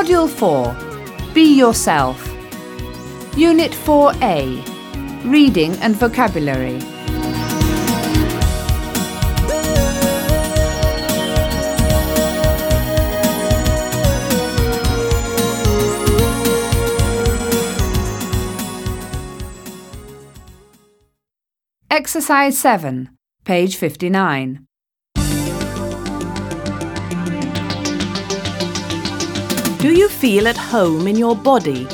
Module 4. Be Yourself. Unit 4A. Reading and Vocabulary. Exercise 7, page 59. Do you feel at home in your body?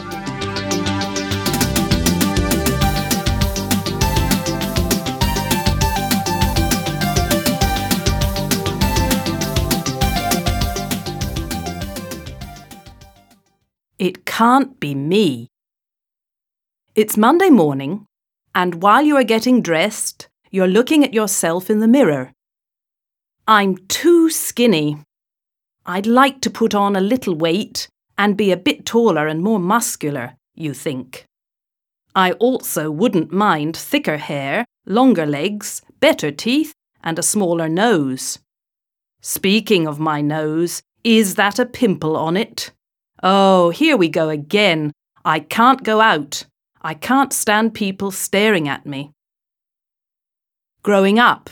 It can't be me. It's Monday morning, and while you are getting dressed, you're looking at yourself in the mirror. I'm too skinny. I'd like to put on a little weight and be a bit taller and more muscular, you think. I also wouldn't mind thicker hair, longer legs, better teeth, and a smaller nose. Speaking of my nose, is that a pimple on it? Oh, here we go again. I can't go out. I can't stand people staring at me. Growing up.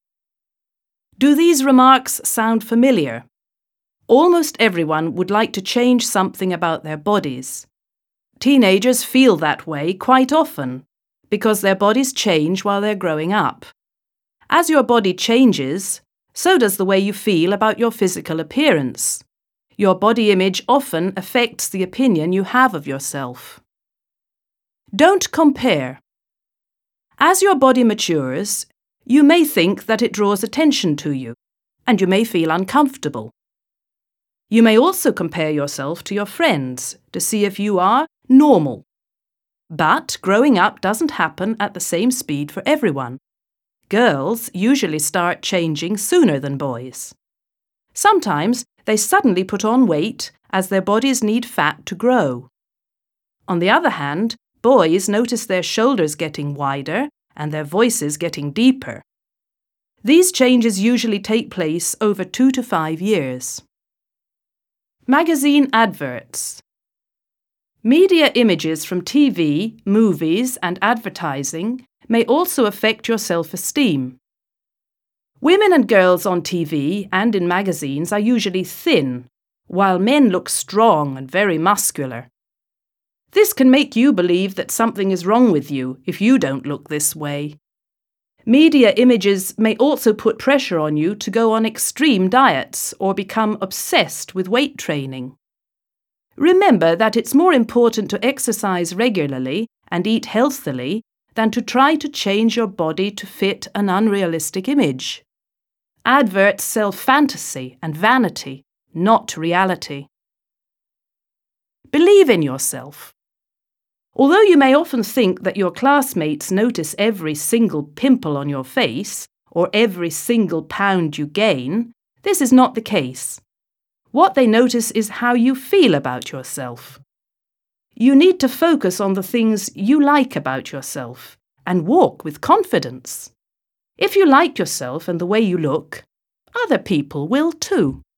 Do these remarks sound familiar? Almost everyone would like to change something about their bodies. Teenagers feel that way quite often because their bodies change while they're growing up. As your body changes, so does the way you feel about your physical appearance. Your body image often affects the opinion you have of yourself. Don't compare. As your body matures, you may think that it draws attention to you, and you may feel uncomfortable. You may also compare yourself to your friends to see if you are normal. But growing up doesn't happen at the same speed for everyone. Girls usually start changing sooner than boys. Sometimes they suddenly put on weight as their bodies need fat to grow. On the other hand, boys notice their shoulders getting wider and their voices getting deeper. These changes usually take place over 2 to 5 years. Magazine adverts. Media images from TV, movies, and advertising may also affect your self-esteem. Women and girls on TV and in magazines are usually thin, while men look strong and very muscular. This can make you believe that something is wrong with you if you don't look this way. Media images may also put pressure on you to go on extreme diets or become obsessed with weight training. Remember that it's more important to exercise regularly and eat healthily than to try to change your body to fit an unrealistic image. Adverts sell fantasy and vanity, not reality. Believe in yourself. Although you may often think that your classmates notice every single pimple on your face or every single pound you gain, this is not the case. What they notice is how you feel about yourself. You need to focus on the things you like about yourself and walk with confidence. If you like yourself and the way you look, other people will too.